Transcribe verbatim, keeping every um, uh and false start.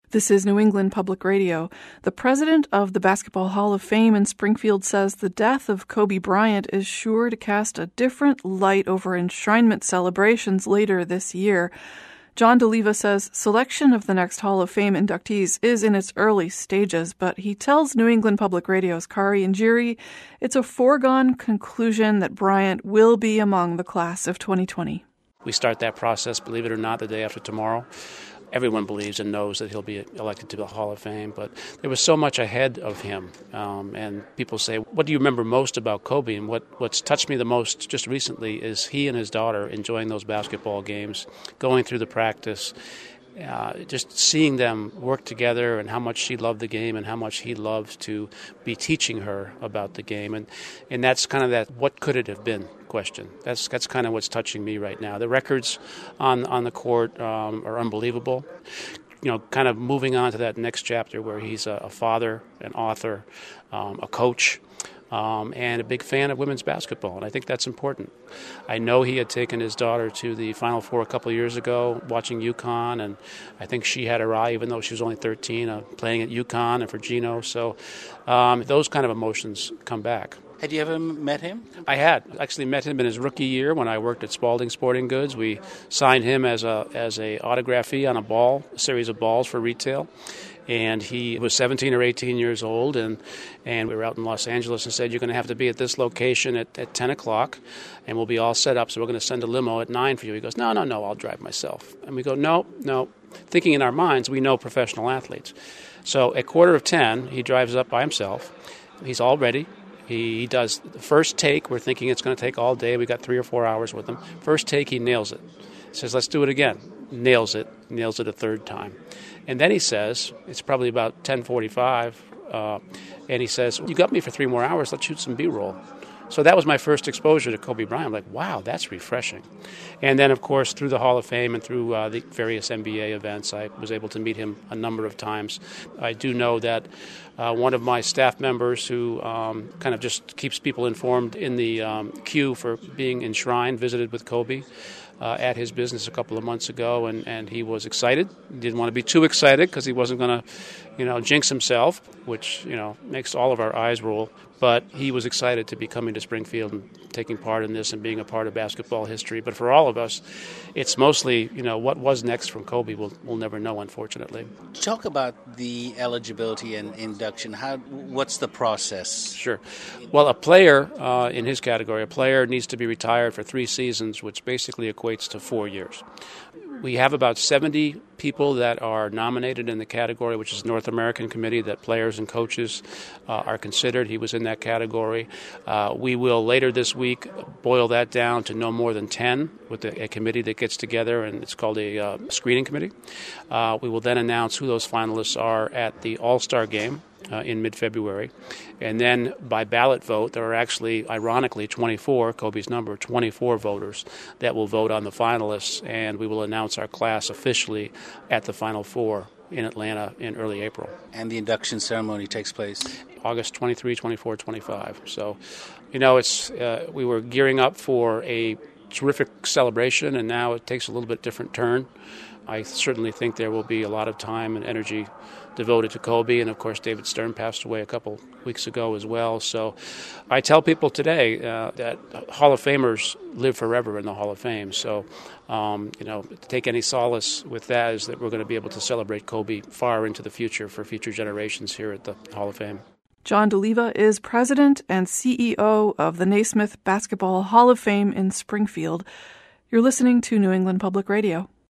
This is New England Public Radio. The president of the Basketball Hall of Fame in Springfield says the death of Kobe Bryant is sure to cast a different light over enshrinement celebrations later this year. John DeLeva says selection of the next Hall of Fame inductees is in its early stages, but he tells New England Public Radio's Kari Njiri it's a foregone conclusion that Bryant will be among the class of twenty twenty. We start that process, believe it or not, the day after tomorrow. Everyone believes and knows that he'll be elected to the Hall of Fame, but there was so much ahead of him. Um, and people say, what do you remember most about Kobe? And what, what's touched me the most just recently is he and his daughter enjoying those basketball games, going through the practice, uh, just seeing them work together and how much she loved the game and how much he loved to be teaching her about the game. And, and that's kind of that what could it have been question. That's that's kind of what's touching me right now. The records on on the court um, are unbelievable. You know, kind of moving on to that next chapter where he's a, a father, an author, um, a coach, um, and a big fan of women's basketball. And I think that's important. I know he had taken his daughter to the Final Four a couple of years ago, watching UConn, and I think she had her eye, even though she was only thirteen, uh, playing at UConn and for Gino. So um, those kind of emotions come back. Had you ever met him? I had. Actually met him in his rookie year when I worked at Spalding Sporting Goods. We signed him as a as a autographee on a ball, a series of balls for retail. And he was seventeen or eighteen years old, and, and we were out in Los Angeles and said, you're going to have to be at this location at, at ten o'clock, and we'll be all set up, so we're going to send a limo at nine for you. He goes, no, no, no, I'll drive myself. And we go, no, no. Thinking in our minds, we know professional athletes. So at quarter of ten, he drives up by himself. He's all ready. He does the first take. We're thinking it's going to take all day. We got three or four hours with him. First take, he nails it. He says, let's do it again. Nails it. Nails it a third time. And then he says, it's probably about ten forty-five, uh, and he says, you got me for three more hours. Let's shoot some B-roll. So that was my first exposure to Kobe Bryant. I'm like, wow, that's refreshing. And then, of course, through the Hall of Fame and through uh, the various N B A events, I was able to meet him a number of times. I do know that uh, one of my staff members who um, kind of just keeps people informed in the um, queue for being enshrined visited with Kobe uh, at his business a couple of months ago, and, and he was excited. He didn't want to be too excited because he wasn't going to, you know, jinx himself, which, you know, makes all of our eyes roll. But he was excited to be coming to Springfield and taking part in this and being a part of basketball history. But for all of us, it's mostly, you know, what was next from Kobe, we'll, we'll never know, unfortunately. Talk about the eligibility and induction. How? What's the process? Sure. Well, a player uh, in his category, a player needs to be retired for three seasons, which basically equates to four years. We have about seventy people that are nominated in the category, which is the North American Committee, that players and coaches uh, are considered. He was in that category. Uh, we will later this week boil that down to no more than ten with a, a committee that gets together, and it's called a uh, screening committee. Uh, we will then announce who those finalists are at the All-Star Game Uh, in mid-February. And then by ballot vote, there are actually, ironically, twenty-four, Kobe's number, twenty-four voters that will vote on the finalists, and we will announce our class officially at the Final Four in Atlanta in early April. And the induction ceremony takes place? August twenty-third, twenty-fourth, twenty-fifth. So, you know, it's uh, we were gearing up for a terrific celebration, and now it takes a little bit different turn. I certainly think there will be a lot of time and energy devoted to Kobe, and of course David Stern passed away a couple weeks ago as well. So I tell people today uh, that Hall of Famers live forever in the Hall of Fame. So, um, you know, to take any solace with that is that we're going to be able to celebrate Kobe far into the future for future generations here at the Hall of Fame. John DeLeva is president and C E O of the Naismith Basketball Hall of Fame in Springfield. You're listening to New England Public Radio.